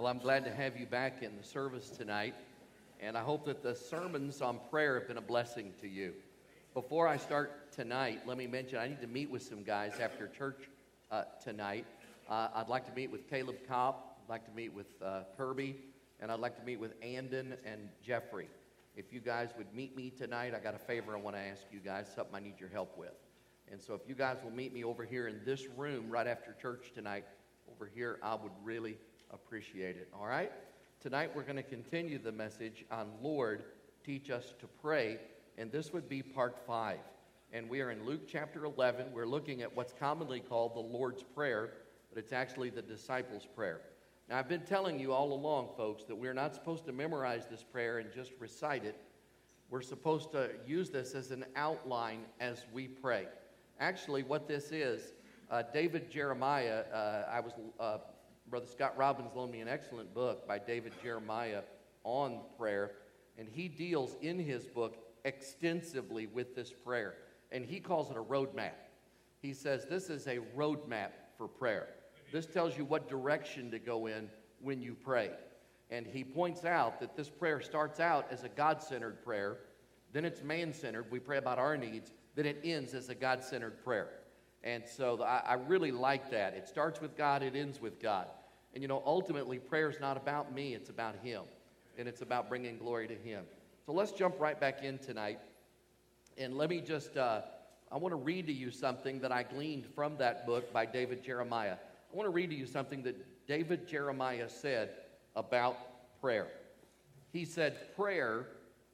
Well, I'm glad to have you back in the service tonight, and I hope that the sermons on prayer have been a blessing to you. Before I start tonight, let me mention I need to meet with some guys after church tonight. I'd like to meet with Caleb Kopp, I'd like to meet with Kirby, and I'd like to meet with Andon and Jeffrey. If you guys would meet me tonight, I got a favor I want to ask you guys, something I need your help with. And so if you guys will meet me over here in this room right after church tonight, over here, I would really appreciate it, all right? Tonight we're going to continue the message on Lord, teach us to pray, and this would be part 5. And we are in Luke chapter 11. We're looking at what's commonly called the Lord's Prayer, but it's actually the disciples' prayer. Now, I've been telling you all along, folks, that we're not supposed to memorize this prayer and just recite it. We're supposed to use this as an outline as we pray. Actually, what this is, David Jeremiah, Brother Scott Robbins loaned me an excellent book by David Jeremiah on prayer, and he deals in his book extensively with this prayer, and he calls it a roadmap. He says this is a roadmap for prayer. This tells you what direction to go in when you pray. And he points out that this prayer starts out as a God-centered prayer, then it's man-centered, we pray about our needs, then it ends as a God-centered prayer. And so I really like that. It starts with God, it ends with God. And you know, ultimately, prayer is not about me, it's about Him. And it's about bringing glory to Him. So let's jump right back in tonight. And let me just, I want to read to you something that I gleaned from that book by David Jeremiah. I want to read to you something that David Jeremiah said about prayer. He said, prayer,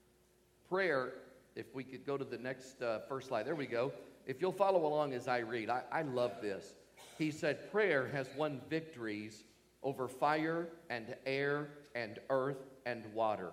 if we could go to the next first slide. There we go. If you'll follow along as I read, I love this. He said, prayer has won victories over fire and air and earth and water.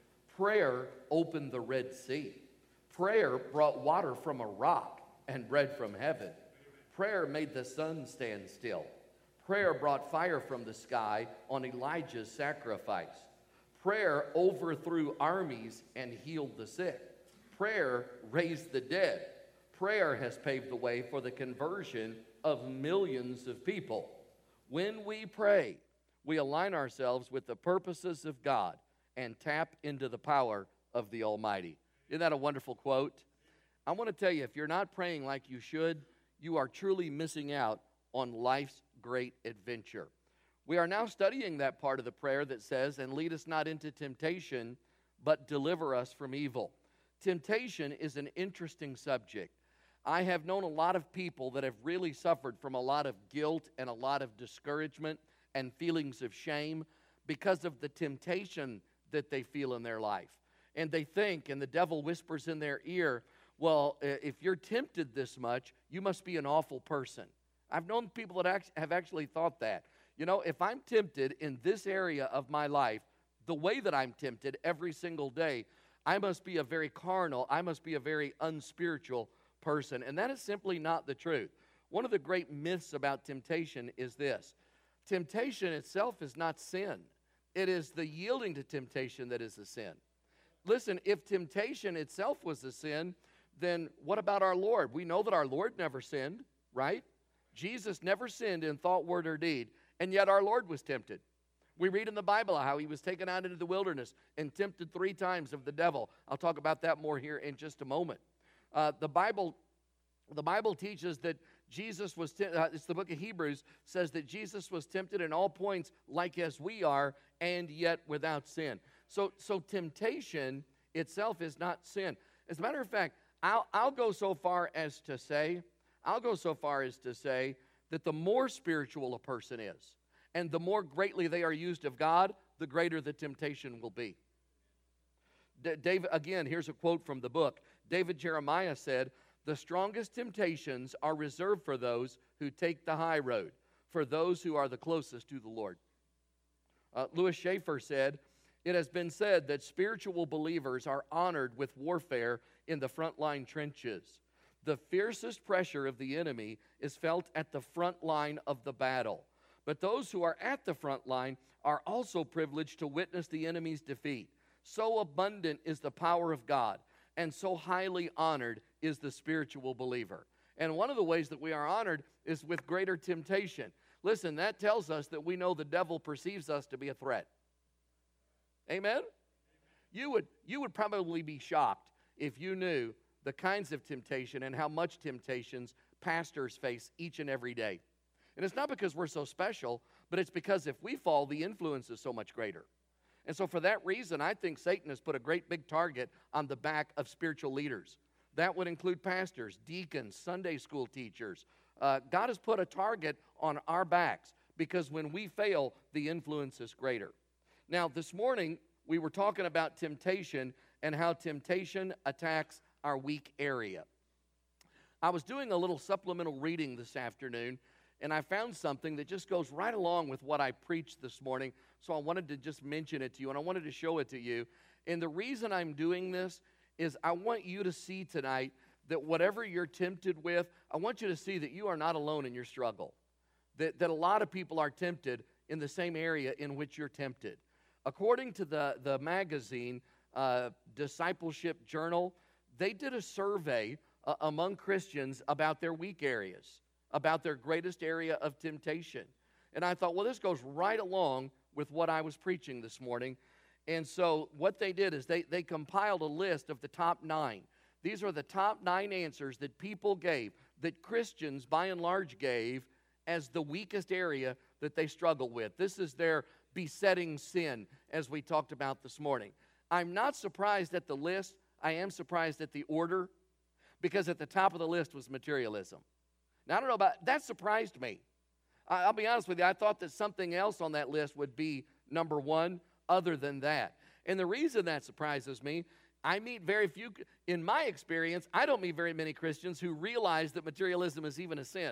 Prayer opened the Red Sea. Prayer brought water from a rock and bread from heaven. Prayer made the sun stand still. Prayer brought fire from the sky on Elijah's sacrifice. Prayer overthrew armies and healed the sick. Prayer raised the dead. Prayer has paved the way for the conversion of millions of people. When we pray, we align ourselves with the purposes of God and tap into the power of the Almighty. Isn't that a wonderful quote? I want to tell you, if you're not praying like you should, you are truly missing out on life's great adventure. We are now studying that part of the prayer that says, and lead us not into temptation, but deliver us from evil. Temptation is an interesting subject. I have known a lot of people that have really suffered from a lot of guilt and a lot of discouragement and feelings of shame because of the temptation that they feel in their life. And they think, and the devil whispers in their ear, well, if you're tempted this much, you must be an awful person. I've known people that have actually thought that. You know, if I'm tempted in this area of my life, the way that I'm tempted every single day, I must be a very carnal, I must be a very unspiritual person. And that is simply not the truth. One of the great myths about temptation is this. Temptation itself is not sin. It is the yielding to temptation that is a sin. Listen, if temptation itself was a sin, then what about our Lord? We know that our Lord never sinned, right? Jesus never sinned in thought, word, or deed, and yet our Lord was tempted. We read in the Bible how he was taken out into the wilderness and tempted 3 times of the devil. I'll talk about that more here in just a moment. The Bible teaches that Jesus was, it's the book of Hebrews, says that Jesus was tempted in all points like as we are, and yet without sin. So temptation itself is not sin. As a matter of fact, I'll go so far as to say that the more spiritual a person is, and the more greatly they are used of God, the greater the temptation will be. David, again, here's a quote from the book. David Jeremiah said, "The strongest temptations are reserved for those who take the high road, for those who are the closest to the Lord." Louis Schaefer said, "It has been said that spiritual believers are honored with warfare in the frontline trenches. The fiercest pressure of the enemy is felt at the front line of the battle. But those who are at the front line are also privileged to witness the enemy's defeat. So abundant is the power of God, and so highly honored is the spiritual believer." And one of the ways that we are honored is with greater temptation. Listen, that tells us that we know the devil perceives us to be a threat. Amen? You would probably be shocked if you knew the kinds of temptation and how much temptations pastors face each and every day. And it's not because we're so special, but it's because if we fall, the influence is so much greater. And so for that reason, I think Satan has put a great big target on the back of spiritual leaders. That would include pastors, deacons, Sunday school teachers. God has put a target on our backs because when we fail, the influence is greater. Now, this morning, we were talking about temptation and how temptation attacks our weak area. I was doing a little supplemental reading this afternoon, and I found something that just goes right along with what I preached this morning, so I wanted to just mention it to you, and I wanted to show it to you. And the reason I'm doing this is I want you to see tonight that whatever you're tempted with, I want you to see that you are not alone in your struggle, that a lot of people are tempted in the same area in which you're tempted. According to the magazine, Discipleship Journal, they did a survey among Christians about their weak areas, about their greatest area of temptation. And I thought, well, this goes right along with what I was preaching this morning. And so what they did is they compiled a list of the top 9. These are the top 9 answers that people gave, that Christians by and large gave as the weakest area that they struggle with. This is their besetting sin, as we talked about this morning. I'm not surprised at the list. I am surprised at the order, because at the top of the list was materialism. Now, I don't know about, that surprised me. I'll be honest with you, I thought that something else on that list would be number 1 other than that. And the reason that surprises me, I meet very few, in my experience, I don't meet very many Christians who realize that materialism is even a sin,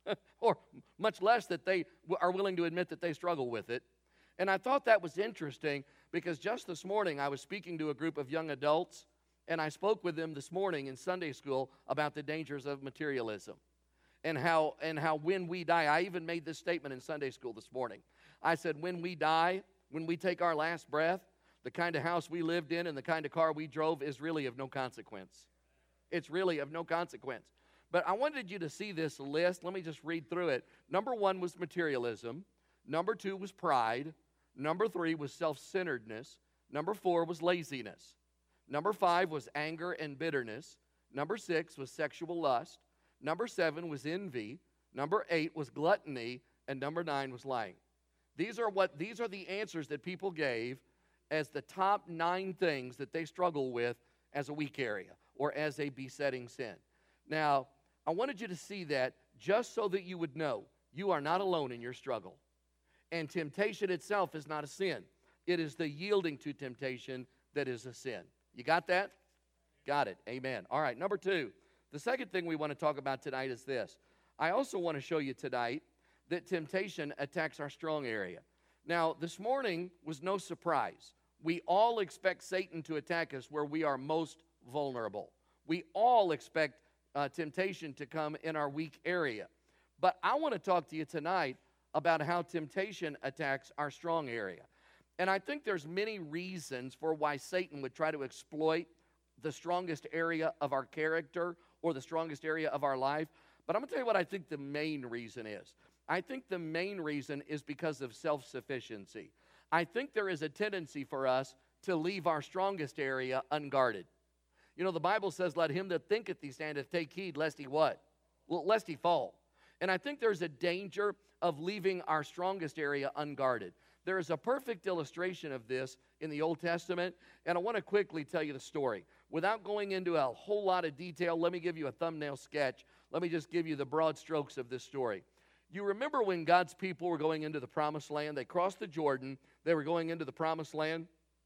or much less that they are willing to admit that they struggle with it. And I thought that was interesting because just this morning I was speaking to a group of young adults, and I spoke with them this morning in Sunday school about the dangers of materialism and how when we die, I even made this statement in Sunday school this morning. I said, when we die, when we take our last breath, the kind of house we lived in and the kind of car we drove is really of no consequence. It's really of no consequence. But I wanted you to see this list. Let me just read through it. Number 1 was materialism. Number 2 was pride. Number 3 was self-centeredness. Number 4 was laziness. Number 5 was anger and bitterness. Number 6 was sexual lust. Number 7 was envy. Number 8 was gluttony. And number 9 was lying. These are the answers that people gave as the top 9 things that they struggle with as a weak area or as a besetting sin. Now, I wanted you to see that just so that you would know you are not alone in your struggle. And temptation itself is not a sin. It is the yielding to temptation that is a sin. You got that? Got it. Amen. All right, number 2. The second thing we want to talk about tonight is this. I also want to show you tonight that temptation attacks our strong area. Now, this morning was no surprise. We all expect Satan to attack us where we are most vulnerable. We all expect temptation to come in our weak area. But I want to talk to you tonight about how temptation attacks our strong area. And I think there's many reasons for why Satan would try to exploit the strongest area of our character or the strongest area of our life. But I'm going to tell you what I think the main reason is. I think the main reason is because of self-sufficiency. I think there is a tendency for us to leave our strongest area unguarded. You know, the Bible says, let him that thinketh he standeth take heed lest he what? Well, lest he fall. And I think there's a danger of leaving our strongest area unguarded. There is a perfect illustration of this in the Old Testament, and I want to quickly tell you the story. Without going into a whole lot of detail, let me give you a thumbnail sketch. Let me just give you the broad strokes of this story. You remember when God's people were going into the Promised Land? They crossed the Jordan. They were going into the Promised Land.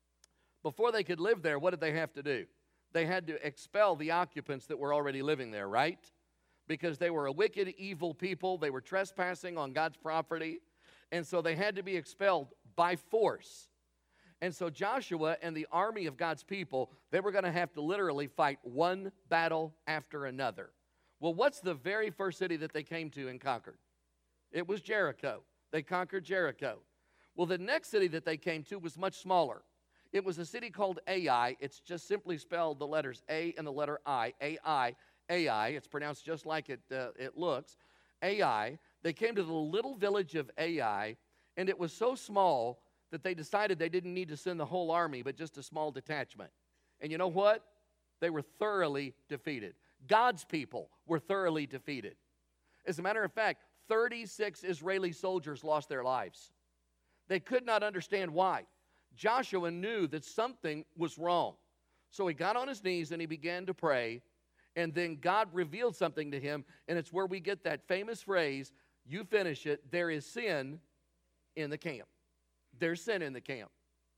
Before they could live there, what did they have to do? They had to expel the occupants that were already living there, right? Because they were a wicked, evil people. They were trespassing on God's property. And so they had to be expelled by force. And so Joshua and the army of God's people, they were going to have to literally fight one battle after another. Well, what's the very first city that they came to and conquered? It was Jericho. They conquered Jericho. Well, the next city that they came to was much smaller. It was a city called Ai. It's just simply spelled the letters A and the letter I. Ai. Ai. It's pronounced just like it looks. Ai. They came to the little village of Ai, and it was so small that they decided they didn't need to send the whole army, but just a small detachment. And you know what? They were thoroughly defeated. God's people were thoroughly defeated. As a matter of fact, 36 Israeli soldiers lost their lives. They could not understand why. Joshua knew that something was wrong. So he got on his knees and he began to pray. And then God revealed something to him. And it's where we get that famous phrase, you finish it, there is sin in the camp. There's sin in the camp.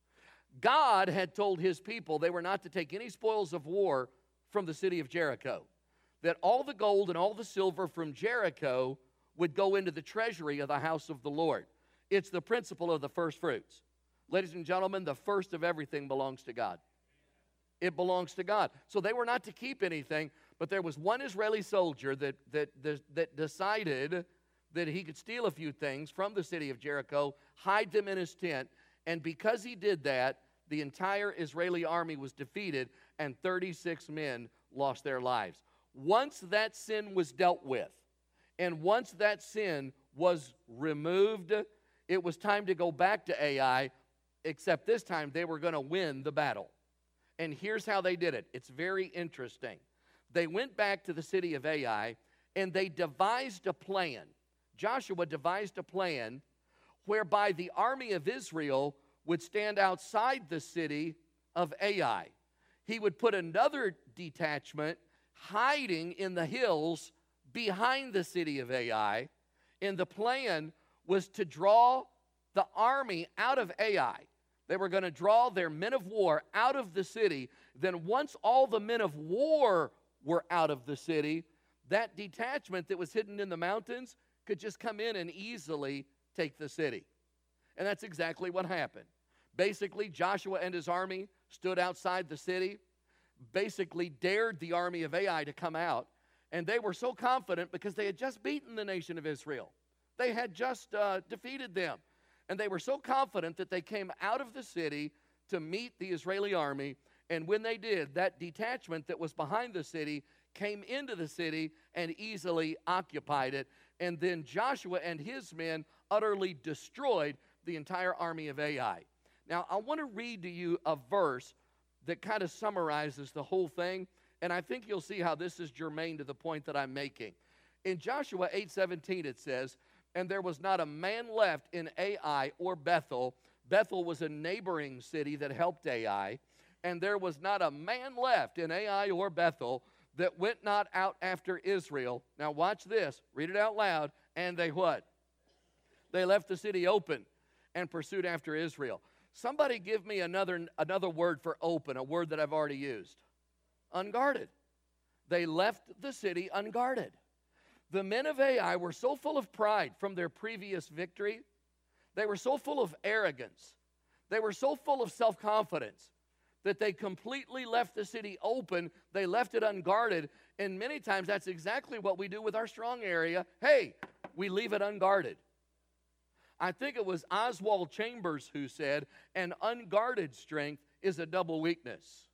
God had told his people they were not to take any spoils of war from the city of Jericho. That all the gold and all the silver from Jericho would go into the treasury of the house of the Lord. It's the principle of the first fruits. Ladies and gentlemen, the first of everything belongs to God. It belongs to God. So they were not to keep anything, but there was one Israeli soldier that decided that he could steal a few things from the city of Jericho, hide them in his tent, and because he did that, the entire Israeli army was defeated and 36 men lost their lives. Once that sin was dealt with, and once that sin was removed, it was time to go back to Ai, except this time they were going to win the battle. And here's how they did it. It's very interesting. They went back to the city of Ai, and they devised a plan. Joshua devised a plan whereby the army of Israel would stand outside the city of Ai. He would put another detachment hiding in the hills behind the city of Ai, and the plan was to draw the army out of Ai. They were going to draw their men of war out of the city. Then once all the men of war were out of the city, that detachment that was hidden in the mountains could just come in and easily take the city. And that's exactly what happened. Basically, Joshua and his army stood outside the city, basically dared the army of Ai to come out, and they were so confident because they had just beaten the nation of Israel. They had just defeated them. And they were so confident that they came out of the city to meet the Israeli army, and when they did, that detachment that was behind the city came into the city and easily occupied it. And then Joshua and his men utterly destroyed the entire army of Ai. Now, I want to read to you a verse that kind of summarizes the whole thing, and I think you'll see how this is germane to the point that I'm making. In Joshua 8:17 it says, "And there was not a man left in Ai or Bethel." Bethel was a neighboring city that helped Ai. "And there was not a man left in Ai or Bethel that went not out after Israel." Now watch this. Read it out loud. "And they" what? "They left the city open and pursued after Israel." Somebody give me another word for open, a word that I've already used. Unguarded. They left the city unguarded. The men of Ai were so full of pride from their previous victory. They were so full of arrogance. They were so full of self-confidence that they completely left the city open. They left it unguarded. And many times that's exactly what we do with our strong area. Hey, we leave it unguarded. I think it was Oswald Chambers who said, "An unguarded strength is a double weakness."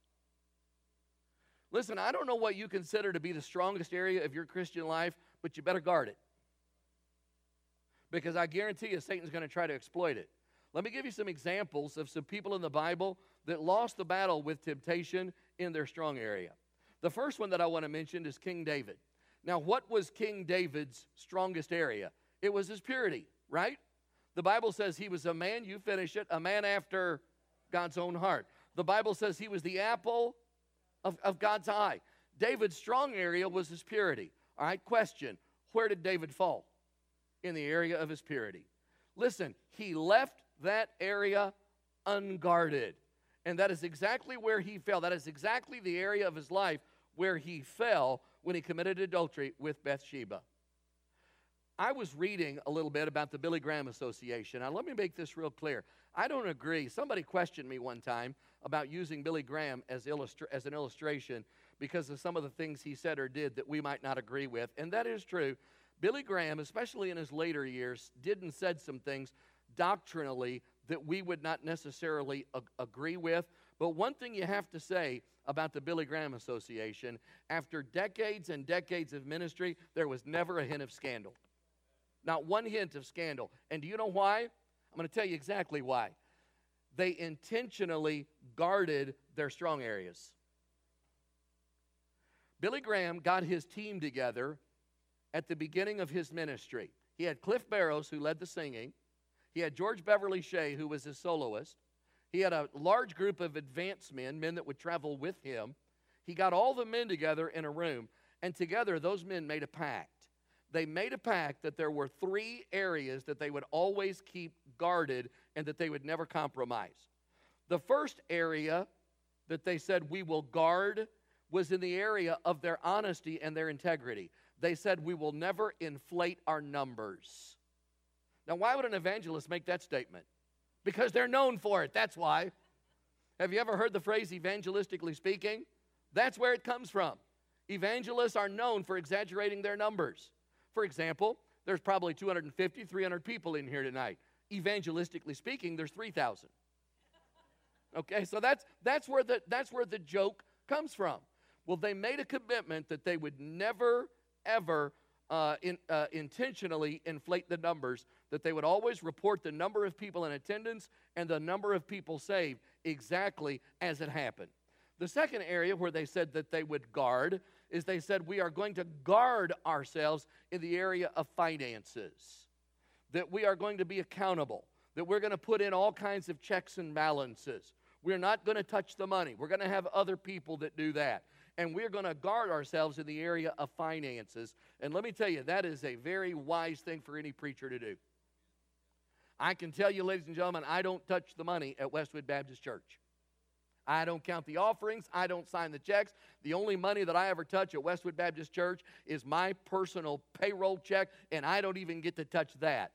Listen, I don't know what you consider to be the strongest area of your Christian life, but you better guard it. Because I guarantee you Satan's going to try to exploit it. Let me give you some examples of some people in the Bible that lost the battle with temptation in their strong area. The first one that I want to mention is King David. Now, what was King David's strongest area? It was his purity, right? The Bible says he was a man, you finish it, a man after God's own heart. The Bible says he was the apple of God's eye. David's strong area was his purity. All right, question, where did David fall? In the area of his purity. Listen, he left that area unguarded. And that is exactly where he fell. That is exactly the area of his life where he fell when he committed adultery with Bathsheba. I was reading a little bit about the Billy Graham Association. Now, let me make this real clear. I don't agree. Somebody questioned me one time about using Billy Graham as an illustration because of some of the things he said or did that we might not agree with. And that is true. Billy Graham, especially in his later years, did and said some things doctrinally that we would not necessarily agree with. But one thing you have to say about the Billy Graham Association, after decades and decades of ministry, there was never a hint of scandal. Not one hint of scandal. And do you know why? I'm going to tell you exactly why. They intentionally guarded their strong areas. Billy Graham got his team together at the beginning of his ministry. He had Cliff Barrows, who led the singing. He had George Beverly Shea, who was his soloist. He had a large group of advanced men that would travel with him. He got all the men together in a room, and together those men made a pact. They made a pact that there were 3 areas that they would always keep guarded and that they would never compromise. The first area that they said we will guard was in the area of their honesty and their integrity. They said we will never inflate our numbers. Now, why would an evangelist make that statement? Because they're known for it, that's why. Have you ever heard the phrase evangelistically speaking? That's where it comes from. Evangelists are known for exaggerating their numbers. For example, there's probably 250, 300 people in here tonight. Evangelistically speaking, there's 3,000. Okay, so that's where the joke comes from. Well, they made a commitment that they would never, ever intentionally inflate the numbers, that they would always report the number of people in attendance and the number of people saved exactly as it happened. The second area where they said that they would guard is they said we are going to guard ourselves in the area of finances, that we are going to be accountable, that we're going to put in all kinds of checks and balances. We're not going to touch the money. We're going to have other people that do that. And we're going to guard ourselves in the area of finances. And let me tell you, that is a very wise thing for any preacher to do. I can tell you, ladies and gentlemen, I don't touch the money at Westwood Baptist Church. I don't count the offerings. I don't sign the checks. The only money that I ever touch at Westwood Baptist Church is my personal payroll check, and I don't even get to touch that.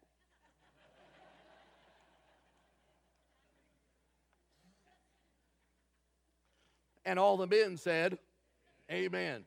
And all the men said, amen.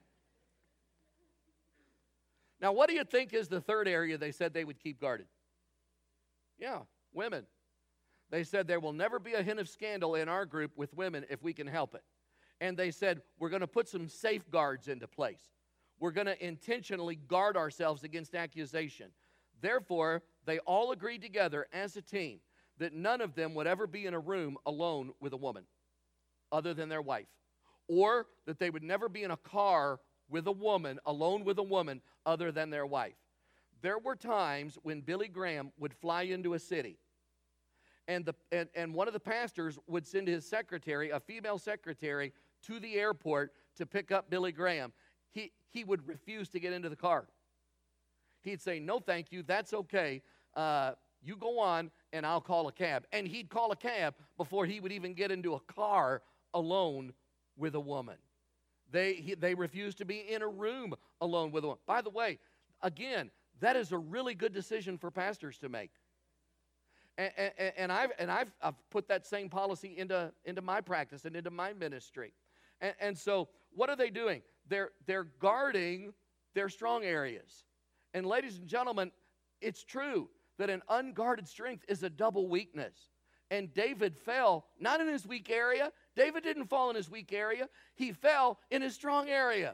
Now, what do you think is the third area they said they would keep guarded? Yeah, women. They said there will never be a hint of scandal in our group with women if we can help it. And they said we're going to put some safeguards into place. We're going to intentionally guard ourselves against accusation. Therefore, they all agreed together as a team that none of them would ever be in a room alone with a woman other than their wife, or that they would never be in a car with a woman, alone with a woman other than their wife. There were times when Billy Graham would fly into a city, and one of the pastors would send his secretary, a female secretary, to the airport to pick up Billy Graham. He would refuse to get into the car. He'd say, no, thank you, that's okay. You go on, and I'll call a cab. And he'd call a cab before he would even get into a car alone with a woman. They refused to be in a room alone with a woman. By the way, again, that is a really good decision for pastors to make. And I've put that same policy into my practice and into my ministry. And so what are they doing? They're guarding their strong areas. And ladies and gentlemen, it's true that an unguarded strength is a double weakness. And David fell not in his weak area. David didn't fall in his weak area. He fell in his strong area.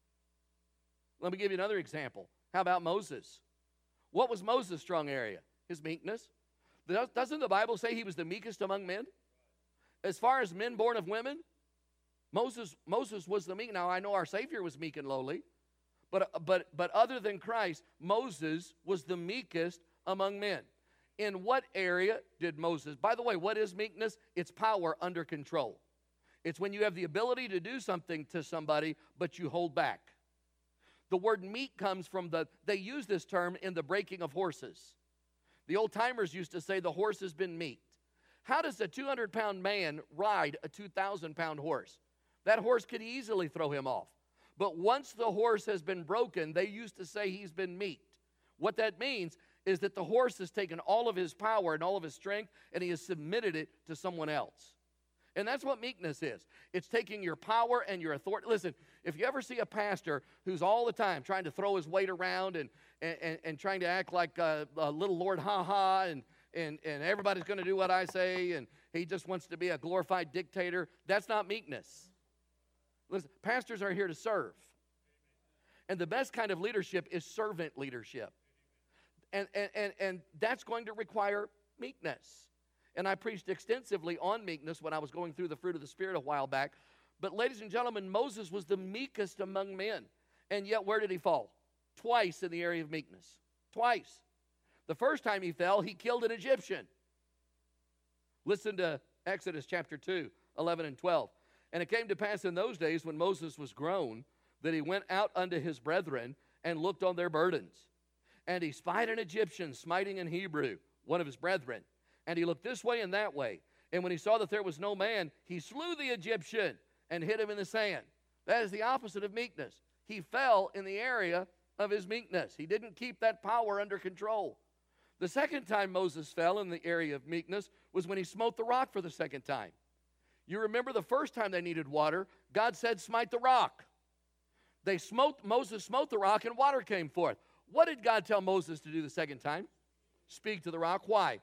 Let me give you another example. How about Moses? What was Moses' strong area? His meekness. Doesn't the Bible say he was the meekest among men? As far as men born of women, Moses was the meek. Now, I know our Savior was meek and lowly, but other than Christ, Moses was the meekest among men. In what area did Moses? By the way, what is meekness? It's power under control. It's when you have the ability to do something to somebody, but you hold back. The word meek comes from they use this term in the breaking of horses. The old timers used to say the horse has been meeked. How does a 200-pound man ride a 2,000-pound horse? That horse could easily throw him off. But once the horse has been broken, they used to say he's been meeked. What that means is that the horse has taken all of his power and all of his strength, and he has submitted it to someone else. And that's what meekness is. It's taking your power and your authority. Listen, if you ever see a pastor who's all the time trying to throw his weight around and trying to act like a little Lord ha-ha and everybody's going to do what I say and he just wants to be a glorified dictator, that's not meekness. Listen, pastors are here to serve. And the best kind of leadership is servant leadership. And that's going to require meekness. And I preached extensively on meekness when I was going through the fruit of the Spirit a while back. But ladies and gentlemen, Moses was the meekest among men. And yet where did he fall? Twice in the area of meekness. Twice. The first time he fell, he killed an Egyptian. Listen to Exodus chapter 2, 11 and 12. And it came to pass in those days when Moses was grown, that he went out unto his brethren and looked on their burdens. And he spied an Egyptian smiting an Hebrew, one of his brethren. And he looked this way and that way. And when he saw that there was no man, he slew the Egyptian and hid him in the sand. That is the opposite of meekness. He fell in the area of his meekness. He didn't keep that power under control. The second time Moses fell in the area of meekness was when he smote the rock for the second time. You remember the first time they needed water, God said, smite the rock. Moses smote the rock and water came forth. What did God tell Moses to do the second time? Speak to the rock. Why?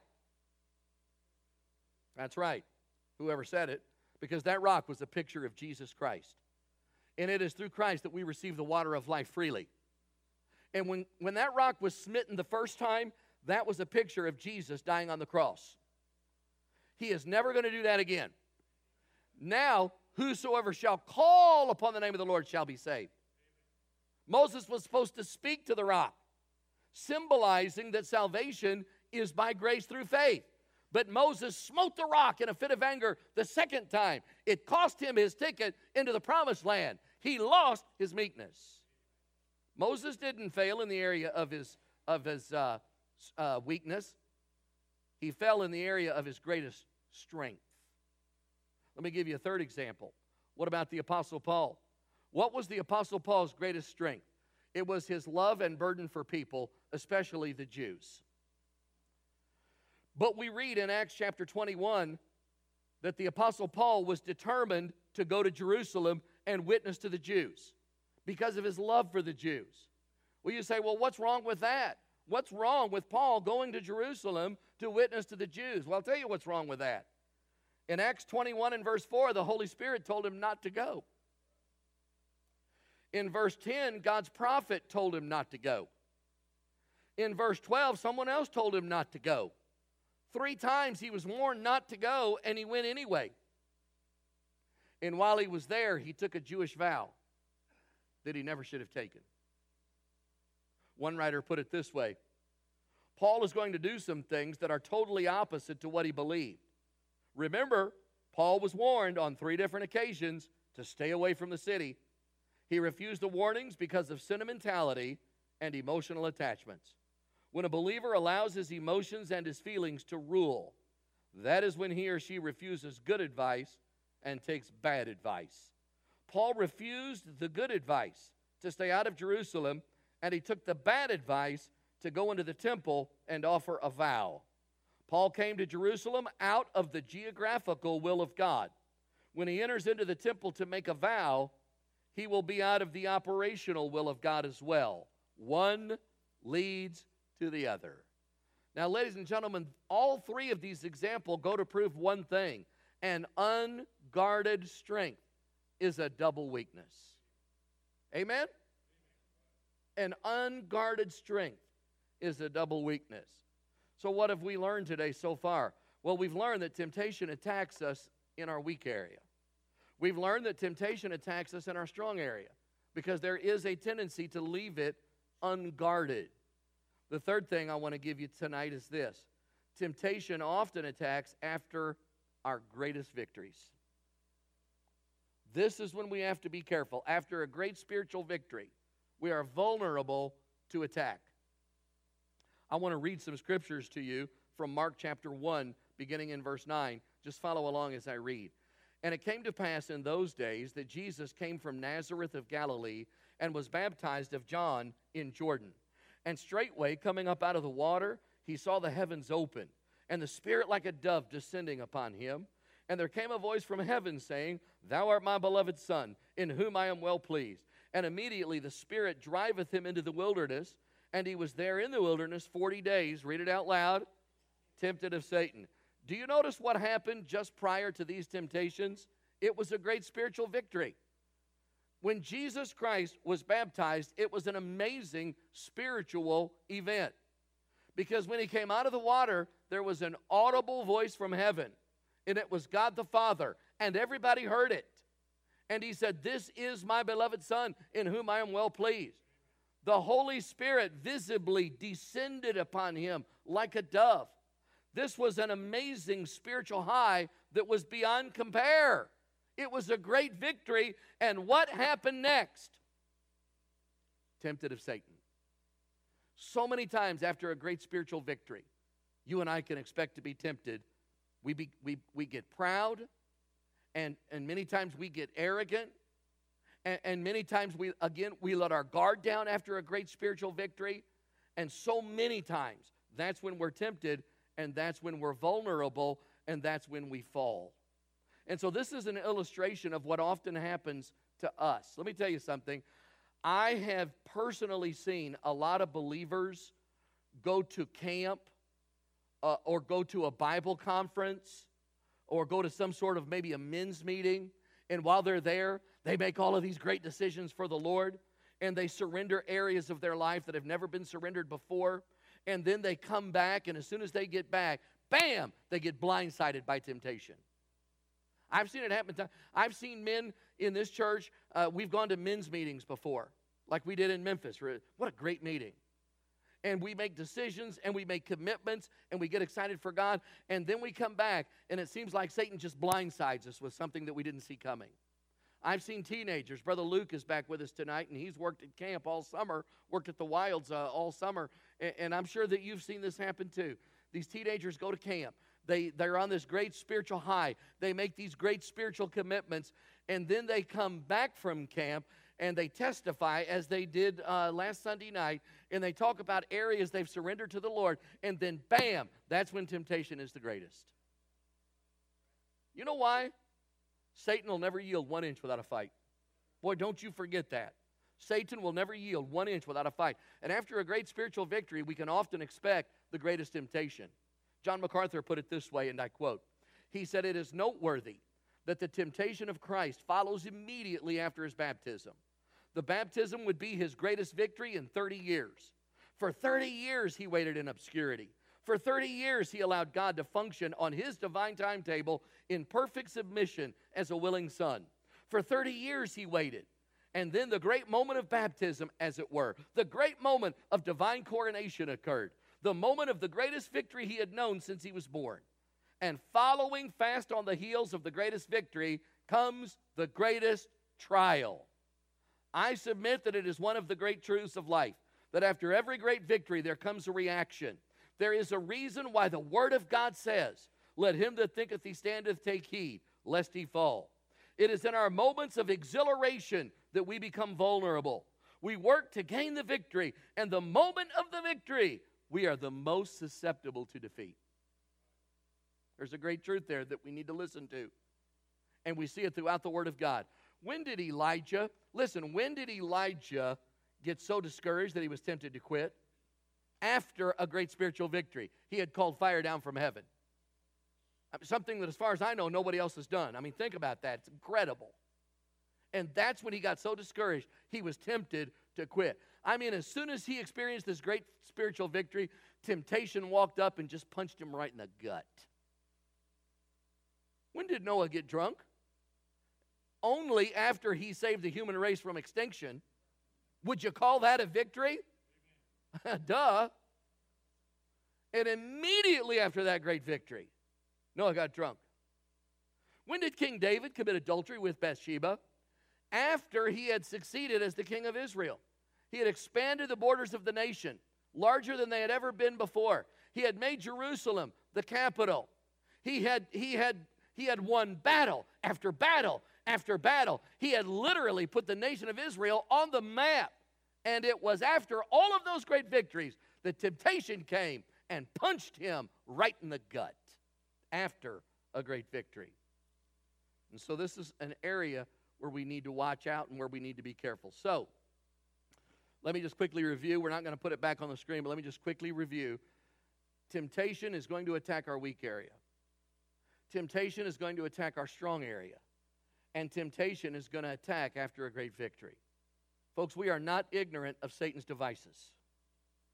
That's right. Whoever said it. Because that rock was a picture of Jesus Christ. And it is through Christ that we receive the water of life freely. And when that rock was smitten the first time, that was a picture of Jesus dying on the cross. He is never going to do that again. Now, whosoever shall call upon the name of the Lord shall be saved. Moses was supposed to speak to the rock, symbolizing that salvation is by grace through faith. But Moses smote the rock in a fit of anger the second time. It cost him his ticket into the promised land. He lost his meekness. Moses didn't fail in the area of his weakness. He fell in the area of his greatest strength. Let me give you a third example. What about the Apostle Paul? What was the Apostle Paul's greatest strength? It was his love and burden for people, especially the Jews. But we read in Acts chapter 21 that the Apostle Paul was determined to go to Jerusalem and witness to the Jews because of his love for the Jews. Well, you say, well, what's wrong with that? What's wrong with Paul going to Jerusalem to witness to the Jews? Well, I'll tell you what's wrong with that. In Acts 21 and verse 4, the Holy Spirit told him not to go. In verse 10, God's prophet told him not to go. In verse 12, someone else told him not to go. 3 times he was warned not to go, and he went anyway. And while he was there, he took a Jewish vow that he never should have taken. One writer put it this way: Paul is going to do some things that are totally opposite to what he believed. Remember, Paul was warned on 3 different occasions to stay away from the city. He refused the warnings because of sentimentality and emotional attachments. When a believer allows his emotions and his feelings to rule, that is when he or she refuses good advice and takes bad advice. Paul refused the good advice to stay out of Jerusalem, and he took the bad advice to go into the temple and offer a vow. Paul came to Jerusalem out of the geographical will of God. When he enters into the temple to make a vow, he will be out of the operational will of God as well. One leads to the other. Now, ladies and gentlemen, all 3 of these examples go to prove one thing: an unguarded strength is a double weakness. Amen? An unguarded strength is a double weakness. So what have we learned today so far? Well, we've learned that temptation attacks us in our weak area. We've learned that temptation attacks us in our strong area because there is a tendency to leave it unguarded. The third thing I want to give you tonight is this: temptation often attacks after our greatest victories. This is when we have to be careful. After a great spiritual victory, we are vulnerable to attack. I want to read some scriptures to you from Mark chapter 1, beginning in verse 9. Just follow along as I read. And it came to pass in those days that Jesus came from Nazareth of Galilee and was baptized of John in Jordan. And straightway, coming up out of the water, he saw the heavens open, and the Spirit like a dove descending upon him. And there came a voice from heaven saying, Thou art my beloved Son, in whom I am well pleased. And immediately the Spirit driveth him into the wilderness, and he was there in the wilderness 40 days. Read it out loud. Tempted of Satan. Do you notice what happened just prior to these temptations? It was a great spiritual victory. When Jesus Christ was baptized, it was an amazing spiritual event. Because when he came out of the water, there was an audible voice from heaven, and it was God the Father, and everybody heard it. And he said, "This is my beloved Son, in whom I am well pleased." The Holy Spirit visibly descended upon him like a dove. This was an amazing spiritual high that was beyond compare. It was a great victory. And what happened next? Tempted of Satan. So many times after a great spiritual victory, you and I can expect to be tempted. We get proud, and many times we get arrogant, and many times we let our guard down after a great spiritual victory. And so many times, that's when we're tempted, and that's when we're vulnerable, and that's when we fall. And so this is an illustration of what often happens to us. Let me tell you something. I have personally seen a lot of believers go to camp or go to a Bible conference or go to some sort of maybe a men's meeting, and while they're there, they make all of these great decisions for the Lord, and they surrender areas of their life that have never been surrendered before, and then they come back, and as soon as they get back, bam, they get blindsided by temptation. I've seen it happen. I've seen men in this church, we've gone to men's meetings before, like we did in Memphis. What a great meeting. And we make decisions, and we make commitments, and we get excited for God, and then we come back, and it seems like Satan just blindsides us with something that we didn't see coming. I've seen teenagers. Brother Luke is back with us tonight, and he's worked at camp all summer, worked at the Wilds all summer, and I'm sure that you've seen this happen too. These teenagers go to camp. They're on this great spiritual high. They make these great spiritual commitments, and then they come back from camp, and they testify, as they did last Sunday night, and they talk about areas they've surrendered to the Lord, and then bam, that's when temptation is the greatest. You know why? Satan will never yield 1 inch without a fight. Boy, don't you forget that. Satan will never yield 1 inch without a fight. And after a great spiritual victory, we can often expect the greatest temptation. John MacArthur put it this way, and I quote, he said, "It is noteworthy that the temptation of Christ follows immediately after his baptism. The baptism would be his greatest victory in 30 years. For 30 years, he waited in obscurity. For 30 years, he allowed God to function on his divine timetable in perfect submission as a willing son. For 30 years, he waited. And then the great moment of baptism, as it were, the great moment of divine coronation occurred, the moment of the greatest victory he had known since he was born. And following fast on the heels of the greatest victory comes the greatest trial. I submit that it is one of the great truths of life, that after every great victory there comes a reaction. There is a reason why the Word of God says, 'Let him that thinketh he standeth take heed, lest he fall.' It is in our moments of exhilaration that we become vulnerable. We work to gain the victory, and the moment of the victory, we are the most susceptible to defeat." There's a great truth there that we need to listen to. And we see it throughout the Word of God. When did Elijah get so discouraged that he was tempted to quit? After a great spiritual victory. He had called fire down from heaven. Something that, as far as I know, nobody else has done. I mean, think about that. It's incredible. And that's when he got so discouraged, he was tempted to quit. I mean, as soon as he experienced this great spiritual victory, temptation walked up and just punched him right in the gut. When did Noah get drunk? Only after he saved the human race from extinction. Would you call that a victory? Duh. And immediately after that great victory, Noah got drunk. When did King David commit adultery with Bathsheba? After he had succeeded as the king of Israel. He had expanded the borders of the nation, larger than they had ever been before. He had made Jerusalem the capital. He had won battle after battle after battle. He had literally put the nation of Israel on the map. And it was after all of those great victories that temptation came and punched him right in the gut after a great victory. And so this is an area where we need to watch out and where we need to be careful. So, let me just quickly review. We're not going to put it back on the screen, but let me just quickly review. Temptation is going to attack our weak area. Temptation is going to attack our strong area. And temptation is going to attack after a great victory. Folks, we are not ignorant of Satan's devices.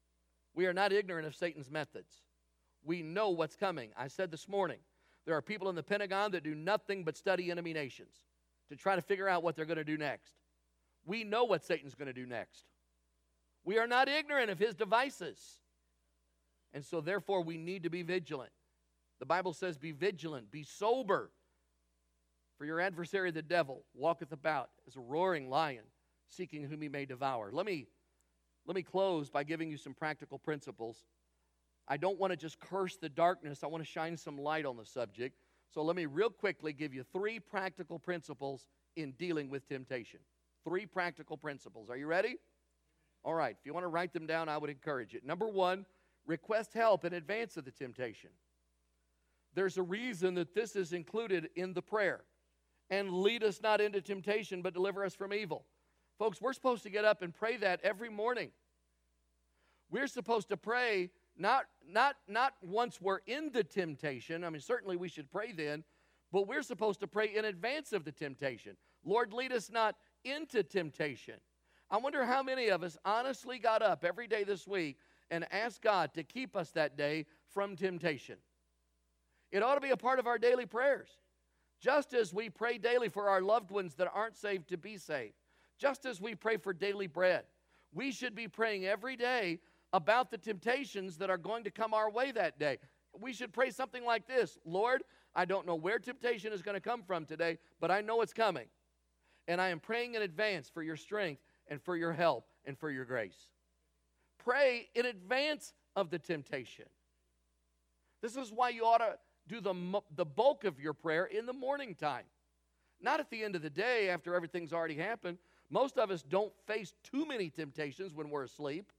We are not ignorant of Satan's methods. We know what's coming. I said this morning, there are people in the Pentagon that do nothing but study enemy nations to try to figure out what they're going to do next. We know what Satan's going to do next. We are not ignorant of his devices. And so therefore we need to be vigilant. The Bible says be vigilant, be sober. For your adversary the devil walketh about as a roaring lion, seeking whom he may devour. Let me close by giving you some practical principles. I don't want to just curse the darkness. I want to shine some light on the subject. So let me real quickly give you 3 practical principles in dealing with temptation. 3 practical principles. Are you ready? All right. If you want to write them down, I would encourage it. Number 1, request help in advance of the temptation. There's a reason that this is included in the prayer. And lead us not into temptation, but deliver us from evil. Folks, we're supposed to get up and pray that every morning. We're supposed to pray not once we're in the temptation. I mean, certainly we should pray then, but we're supposed to pray in advance of the temptation. Lord, lead us not into temptation. I wonder how many of us honestly got up every day this week and asked God to keep us that day from temptation. It ought to be a part of our daily prayers. Just as we pray daily for our loved ones that aren't saved to be saved. Just as we pray for daily bread. We should be praying every day about the temptations that are going to come our way that day. We should pray something like this: Lord, I don't know where temptation is going to come from today, but I know it's coming. And I am praying in advance for your strength and for your help and for your grace. Pray in advance of the temptation. This is why you ought to do the bulk of your prayer in the morning time. Not at the end of the day after everything's already happened. Most of us don't face too many temptations when we're asleep.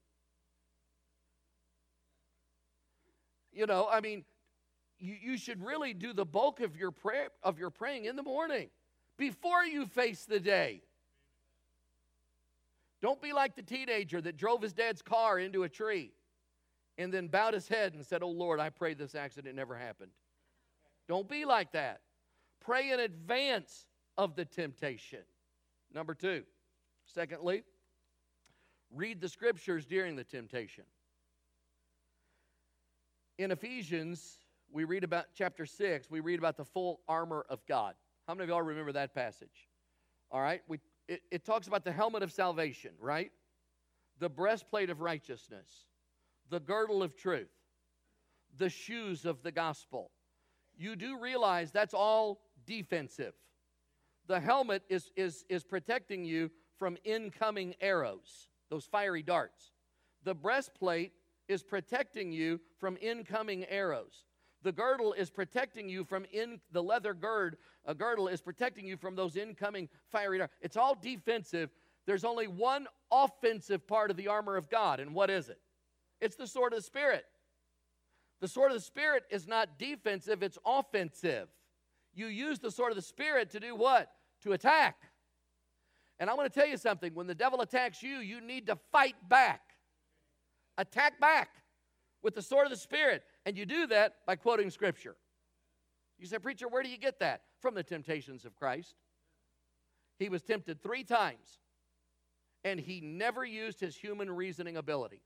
You know, I mean, you should really do the bulk of your praying in the morning before you face the day. Don't be like the teenager that drove his dad's car into a tree and then bowed his head and said, "Oh Lord, I pray this accident never happened." Don't be like that. Pray in advance of the temptation. Number 2, secondly, read the scriptures during the temptation. In Ephesians, we read about chapter 6, we read about the full armor of God. How many of y'all remember that passage? All right, it talks about the helmet of salvation, right? The breastplate of righteousness, the girdle of truth, the shoes of the gospel. You do realize that's all defensive. The helmet is protecting you from incoming arrows, those fiery darts. The breastplate is protecting you from incoming arrows. The girdle is protecting you from the leather girdle is protecting you from those incoming fiery darts. It's all defensive. There's only one offensive part of the armor of God, and what is it? It's the sword of the Spirit. The sword of the Spirit is not defensive, it's offensive. You use the sword of the Spirit to do what? To attack. And I want to tell you something. When the devil attacks you, you need to fight back. Attack back with the sword of the Spirit. And you do that by quoting Scripture. You say, "Preacher, where do you get that?" From the temptations of Christ. He was tempted 3 times. And he never used his human reasoning ability.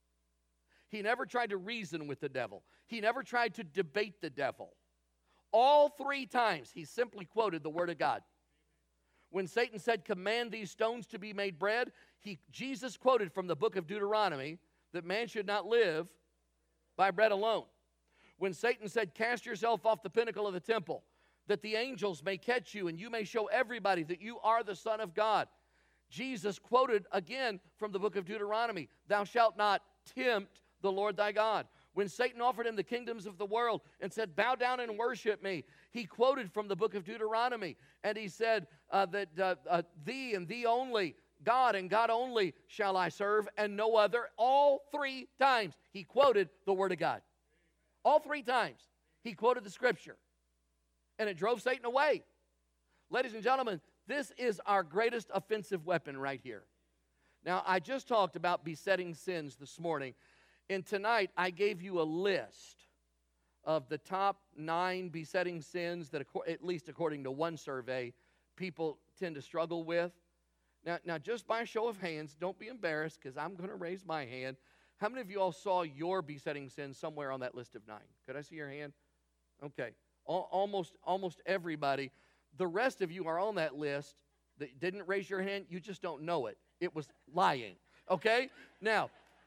He never tried to reason with the devil. He never tried to debate the devil. All 3 times, he simply quoted the Word of God. When Satan said, "Command these stones to be made bread," Jesus quoted from the book of Deuteronomy that man should not live by bread alone. When Satan said, "Cast yourself off the pinnacle of the temple, that the angels may catch you and you may show everybody that you are the Son of God," Jesus quoted again from the book of Deuteronomy, "Thou shalt not tempt the Lord thy God." When Satan offered him the kingdoms of the world and said, "Bow down and worship me," he quoted from the book of Deuteronomy, and he said that thee and thee only, God and God only shall I serve, and no other. All 3 times he quoted the Word of God. All 3 times he quoted the Scripture, and it drove Satan away. Ladies and gentlemen, this is our greatest offensive weapon right here. Now, I just talked about besetting sins this morning. And tonight, I gave you a list of the top 9 besetting sins that, at least according to one survey, people tend to struggle with. Now, just by show of hands, don't be embarrassed because I'm going to raise my hand. How many of you all saw your besetting sin somewhere on that list of 9? Could I see your hand? Okay. Almost everybody. The rest of you are on that list that didn't raise your hand. You just don't know it. It was lying. Okay? Now,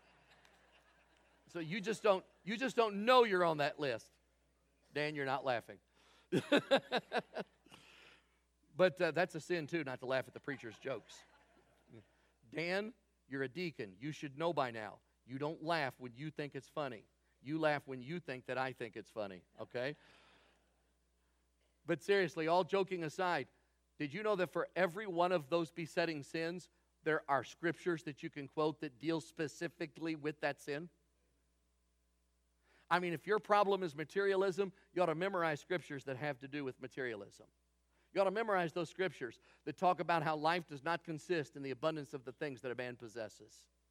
so you just don't know you're on that list. Dan, you're not laughing. But that's a sin too, not to laugh at the preacher's jokes. Dan, you're a deacon. You should know by now. You don't laugh when you think it's funny. You laugh when you think that I think it's funny, okay? But seriously, all joking aside, did you know that for every one of those besetting sins, there are scriptures that you can quote that deal specifically with that sin? I mean, if your problem is materialism, you ought to memorize scriptures that have to do with materialism. You ought to memorize those scriptures that talk about how life does not consist in the abundance of the things that a man possesses.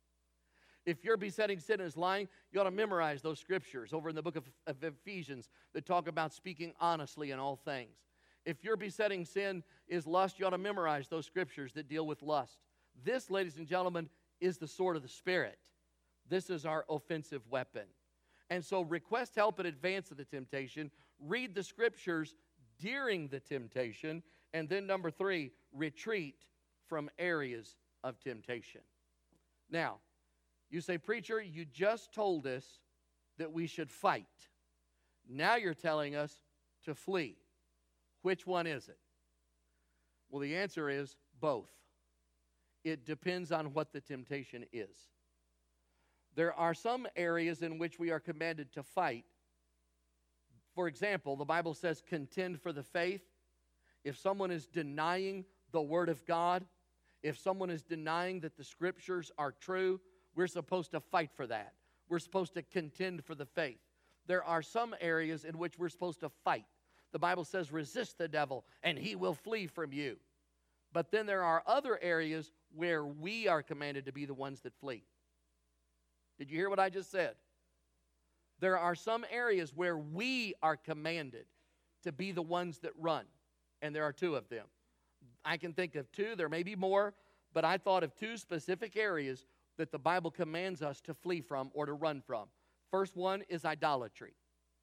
If your besetting sin is lying, you ought to memorize those scriptures over in the book of Ephesians that talk about speaking honestly in all things. If your besetting sin is lust, you ought to memorize those scriptures that deal with lust. This, ladies and gentlemen, is the sword of the Spirit. This is our offensive weapon. And so request help in advance of the temptation. Read the scriptures during the temptation. And then number 3, retreat from areas of temptation. Now, you say, preacher, you just told us that we should fight. Now you're telling us to flee. Which one is it? Well, the answer is both. It depends on what the temptation is. There are some areas in which we are commanded to fight. For example, the Bible says contend for the faith. If someone is denying the Word of God, if someone is denying that the Scriptures are true, we're supposed to fight for that. We're supposed to contend for the faith. There are some areas in which we're supposed to fight. The Bible says resist the devil and he will flee from you. But then there are other areas where we are commanded to be the ones that flee. Did you hear what I just said? There are some areas where we are commanded to be the ones that run. And there are 2 of them. I can think of 2. There may be more. But I thought of 2 specific areas that the Bible commands us to flee from or to run from. First one is idolatry.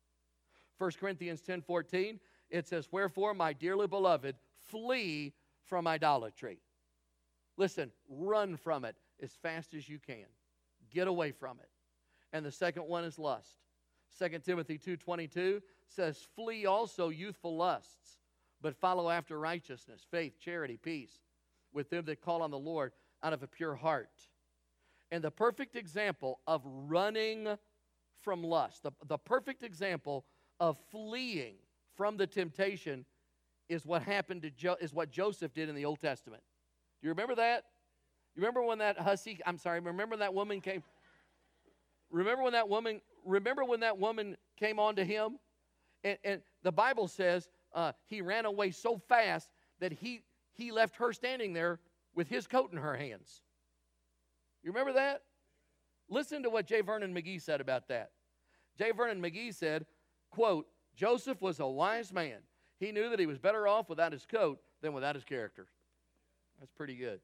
1 Corinthians 10:14, it says, wherefore, my dearly beloved, flee from idolatry. Listen, run from it as fast as you can. Get away from it. And the second one is lust. 2 Timothy 2:22 says, flee also youthful lusts, but follow after righteousness, faith, charity, peace, with them that call on the Lord out of a pure heart. And the perfect example of running from lust, the perfect example of fleeing from the temptation is what happened to is what Joseph did in the Old Testament. Do you remember that? You remember when remember that woman came? Remember when that woman came on to him? And the Bible says he ran away so fast that he left her standing there with his coat in her hands. You remember that? Listen to what J. Vernon McGee said about that. J. Vernon McGee said, quote, Joseph was a wise man. He knew that he was better off without his coat than without his character. That's pretty good.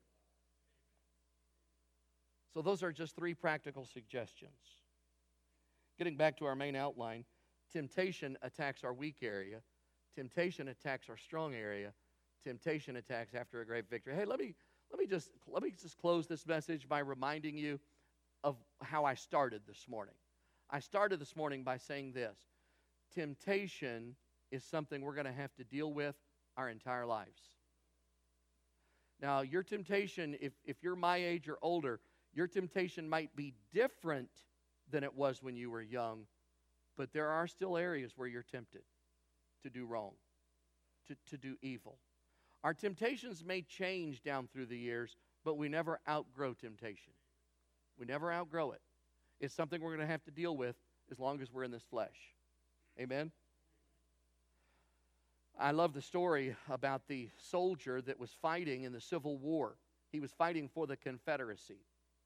So those are just 3 practical suggestions. Getting back to our main outline, temptation attacks our weak area. Temptation attacks our strong area. Temptation attacks after a great victory. Hey, let me just close this message by reminding you of how I started this morning. I started this morning by saying this. Temptation is something we're going to have to deal with our entire lives. Now, your temptation, if you're my age or older, your temptation might be different than it was when you were young, but there are still areas where you're tempted to do wrong, to do evil. Our temptations may change down through the years, but we never outgrow temptation. We never outgrow it. It's something we're going to have to deal with as long as we're in this flesh. Amen? I love the story about the soldier that was fighting in the Civil War. He was fighting for the Confederacy.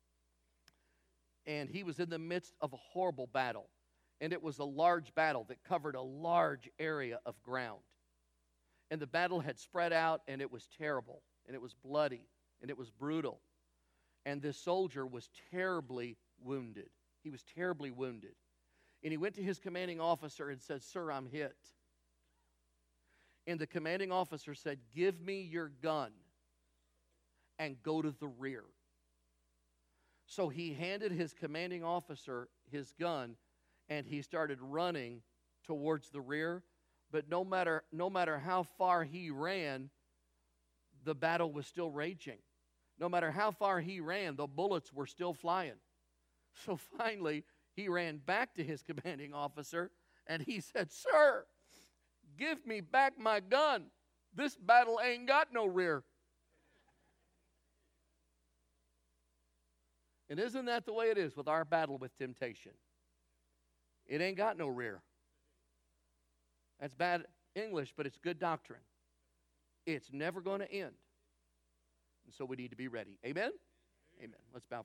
And he was in the midst of a horrible battle. And it was a large battle that covered a large area of ground. And the battle had spread out, and it was terrible, and it was bloody, and it was brutal. And this soldier was terribly wounded. He was terribly wounded. And he went to his commanding officer and said, "Sir, I'm hit." And the commanding officer said, "Give me your gun and go to the rear." So he handed his commanding officer his gun, and he started running towards the rear. But no matter how far he ran, the battle was still raging. No matter how far he ran, the bullets were still flying. So finally, he ran back to his commanding officer, and he said, "Sir, give me back my gun. This battle ain't got no rear." And isn't that the way it is with our battle with temptation? It ain't got no rear. That's bad English, but it's good doctrine. It's never going to end. And so we need to be ready. Amen? Amen. Let's bow.